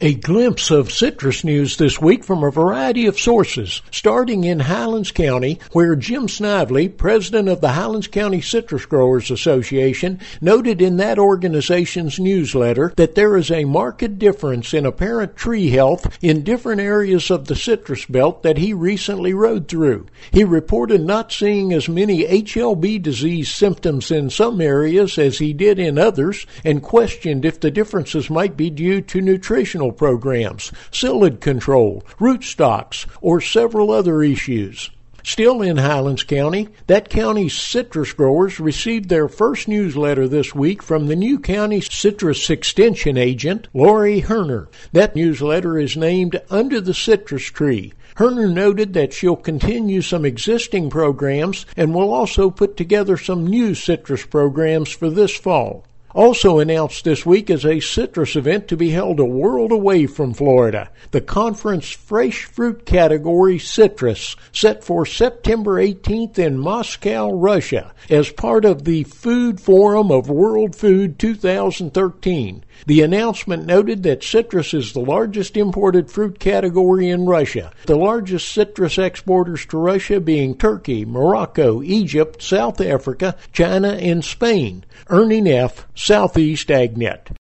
A glimpse of citrus news this week from a variety of sources, starting in Highlands County, where Jim Snively, president of the Highlands County Citrus Growers Association, noted in that organization's newsletter that there is a marked difference in apparent tree health in different areas of the citrus belt that he recently rode through. He reported not seeing as many HLB disease symptoms in some areas as he did in others, and questioned if the differences might be due to nutritional programs, psyllid control, rootstocks, or several other issues. Still in Highlands County, that county's citrus growers received their first newsletter this week from the new county citrus extension agent, Lori Herner. That newsletter is named Under the Citrus Tree. Herner noted that she'll continue some existing programs and will also put together some new citrus programs for this fall. Also announced this week is a citrus event to be held a world away from Florida. The conference Fresh Fruit Category Citrus, set for September 18th in Moscow, Russia, as part of the Food Forum of World Food 2013. The announcement noted that citrus is the largest imported fruit category in Russia, the largest citrus exporters to Russia being Turkey, Morocco, Egypt, South Africa, China, and Spain. Ernie Neff, Southeast AgNet.